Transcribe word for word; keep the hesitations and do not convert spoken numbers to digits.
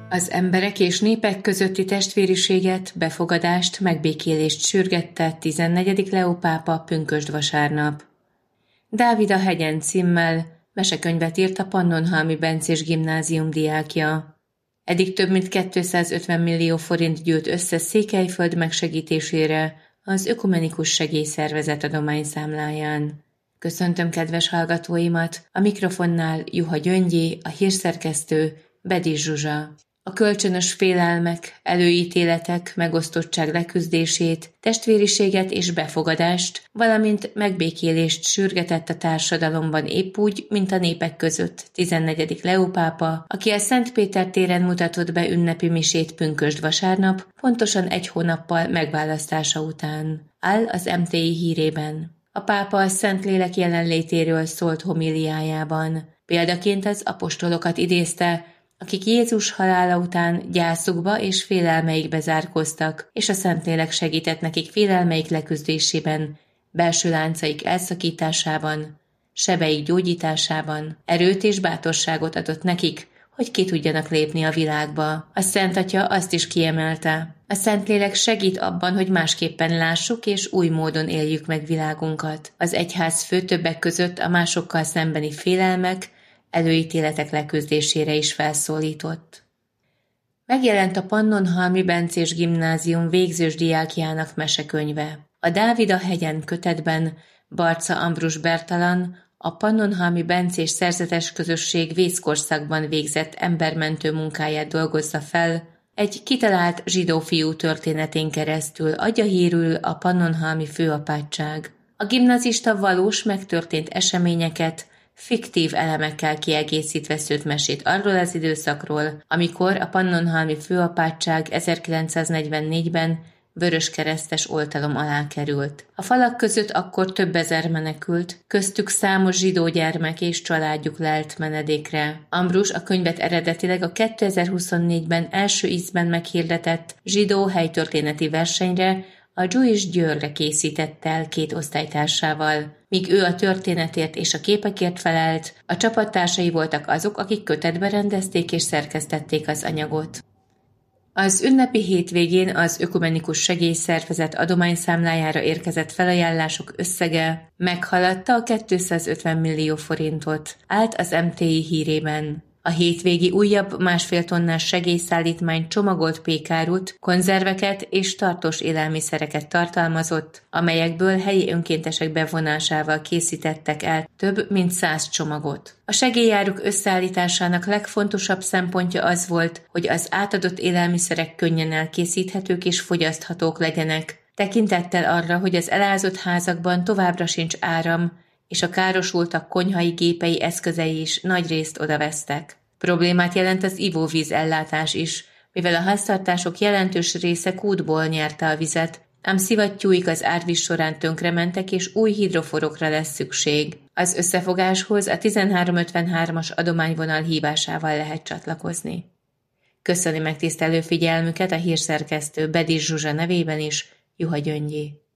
Az emberek és népek közötti testvériséget, befogadást, megbékélést sürgette tizennegyedik Leó pápa pünkösd vasárnap. Dávid a hegyen címmel mesekönyvet írt a Pannonhalmi Bencés Gimnázium diákja. Eddig több mint kétszázötven millió forint gyűlt össze Székelyföld megsegítésére az Ökumenikus Segélyszervezet adományszámláján. Köszöntöm kedves hallgatóimat, a mikrofonnál Juha Gyöngyi, a hírszerkesztő Bedis Zsuzsa. A kölcsönös félelmek, előítéletek, megosztottság leküzdését, testvériséget és befogadást, valamint megbékélést sürgetett a társadalomban épp úgy, mint a népek között tizennegyedik Leó pápa, aki a Szent Péter téren mutatott be ünnepi misét pünkösd vasárnap, pontosan egy hónappal megválasztása után. Áll az em té i hírében. A pápa a Szentlélek jelenlétéről szólt homíliájában. Példaként az apostolokat idézte, akik Jézus halála után gyászukba és félelmeikbe zárkóztak, és a Szentlélek segített nekik félelmeik leküzdésében, belső láncaik elszakításában, sebeik gyógyításában, erőt és bátorságot adott nekik, hogy ki tudjanak lépni a világba. A Szent Atya azt is kiemelte. A Szentlélek segít abban, hogy másképpen lássuk és új módon éljük meg világunkat. Az egyház fő többek között a másokkal szembeni félelmek, előítéletek leküzdésére is felszólított. Megjelent a Pannonhalmi Bencés Gimnázium végzős diákjának mesekönyve. A Dávid a hegyen kötetben Barca Ambrus Bertalan a Pannonhalmi Bencés Szerzetes Közösség vészkorszakban végzett embermentő munkáját dolgozza fel, egy kitalált zsidó fiú történetén keresztül adja hírül a pannonhalmi főapátság. A gimnazista valós megtörtént eseményeket fiktív elemekkel kiegészítve szőtt mesét arról az időszakról, amikor a pannonhalmi főapátság ezerkilencszáznegyvennégyben vöröskeresztes oltalom alá került. A falak között akkor több ezer menekült, köztük számos zsidó gyermek és családjuk lelt menedékre. Ambrus a könyvet eredetileg a kétezer-huszonnégyben első ízben meghirdetett zsidó helytörténeti versenyre, a Jewish Győrre készített el két osztálytársával. Míg ő a történetért és a képekért felelt, a csapattársai voltak azok, akik kötetbe rendezték és szerkesztették az anyagot. Az ünnepi hétvégén az Ökumenikus Segélyszervezet adományszámlájára érkezett felajánlások összege meghaladta a kétszázötven millió forintot, állt az em té i hírében. A hétvégi újabb másfél tonnás segélyszállítmány csomagolt pékárút, konzerveket és tartós élelmiszereket tartalmazott, amelyekből helyi önkéntesek bevonásával készítettek el több mint száz csomagot. A segélyáruk összeállításának legfontosabb szempontja az volt, hogy az átadott élelmiszerek könnyen elkészíthetők és fogyaszthatók legyenek, tekintettel arra, hogy az elázott házakban továbbra sincs áram, és a károsultak konyhai gépei eszközei is nagyrészt odavesztek. Problémát jelent az ivóvíz ellátás is, mivel a háztartások jelentős része kútból nyerte a vizet, ám szivattyúik az árvíz során tönkrementek, és új hidroforokra lesz szükség. Az összefogáshoz a tizenhárom ötvenhármas adományvonal hívásával lehet csatlakozni. Köszöni megtisztelő figyelmüket a hírszerkesztő Bedis Zsuzsa nevében is, Juha Gyöngyi.